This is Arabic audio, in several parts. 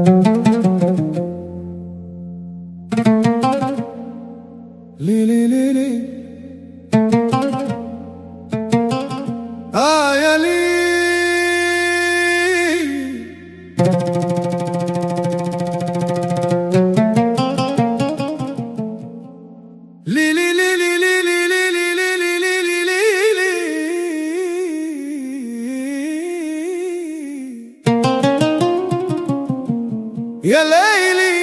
لي لي لي لي يا لي لي لي لي لي لي لي لي لي لي لي لي يا ليلي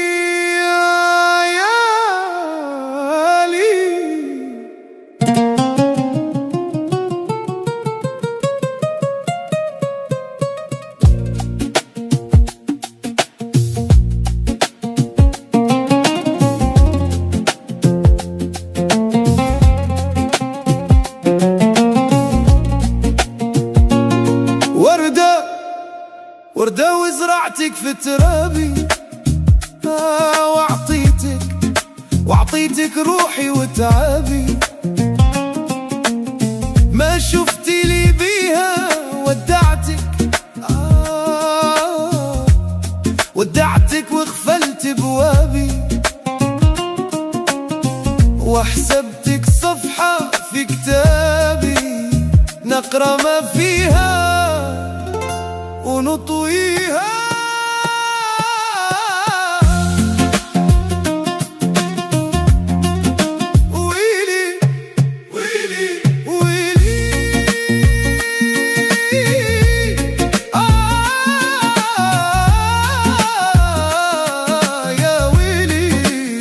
وردة وزرعتك في ترابي وعطيتك روحي وتعابي، ما شفتي لي بيها ودعتك وغفلت بوابي، وحسبتك صفحة في كتابي نقرأ ما فيها ونطويها. ويلي ويلي ويلي يا ويلي.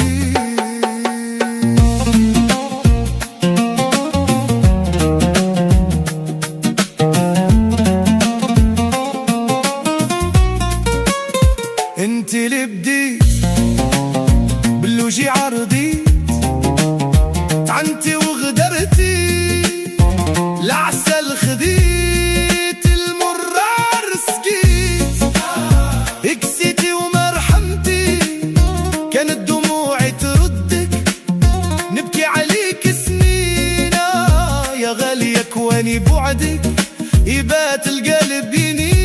انت اللي بديت باللوجي عرضيت، طعنتي وغدرتي العسل خديت، المر عرسكيت، اكسيتي وما رحمتي، كانت دموعي تردك، نبكي عليك سنين يا غالية كواني بعدك يبات القلب ينين.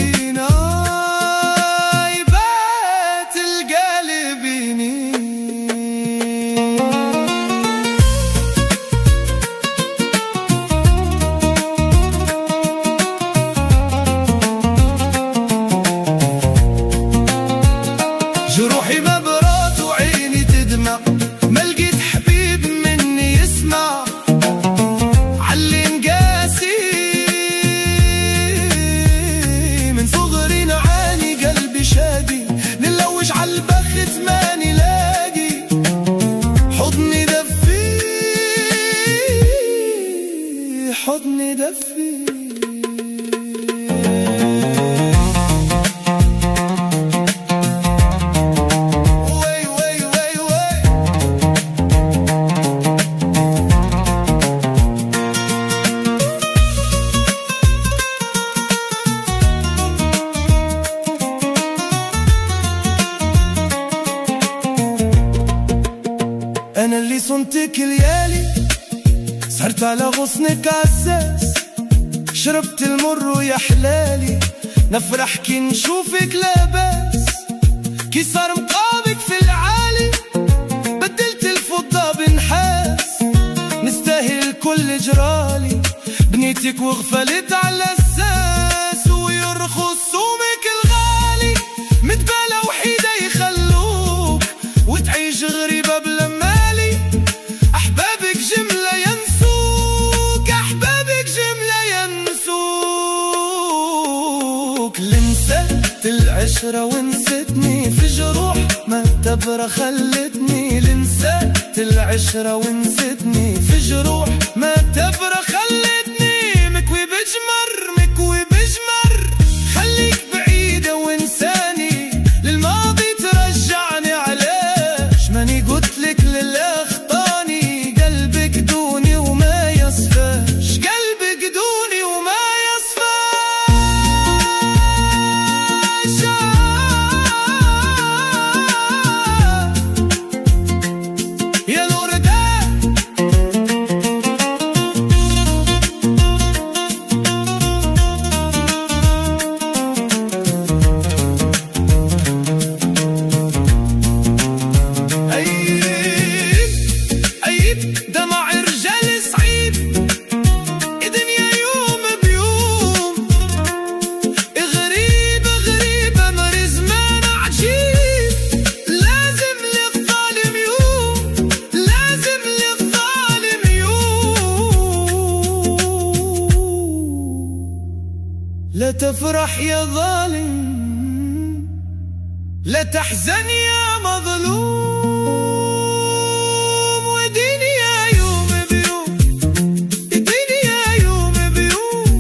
جروحي مبرات وعيني تدمع، ما لقيت حبيب مني يسمع علي نقاسي، من صغري نعاني قلبي شادي، نلوج عالبخت ماني لاقي، حضني دفي حضني دفي. أنا اللي صنتك ليالي، سهرت على غصنك عساس، شربت المر ويا حلالي، نفرح كي نشوفك لاباس، كي صار مقامك في العالي، بدلت الفضة بنحاس، نستاهل الكل جرالي، بنيتك وغفلت على الساس، ويرخص سومك الغالي، متبالة وحيدة يخلوك، وتعيش غريبة بلا مالي، أحبابك جملة ينسوك، أحبابك جملة ينسوك. لنسيت العشرة ونستني في جروح ما تبرى خلتني، لنسيت العشرة ونستني في جروح ما تبرى خلتني، مكوي بجمر مكوي بجمر، خليك بعيدة وانساني، للماضي ترجعني، علاش ماني قلتلك للأخطاني، قلبك دوني وما يصفاش، قلبك دوني وما يصفاش. يا الوردة افرح يا ظالم، لا تحزن يا مظلوم، وديني يا يوم بيوم، اديني يا يوم بيوم.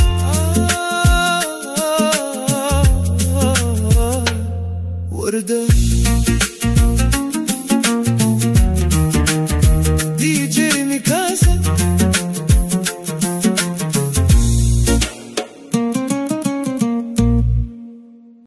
وردة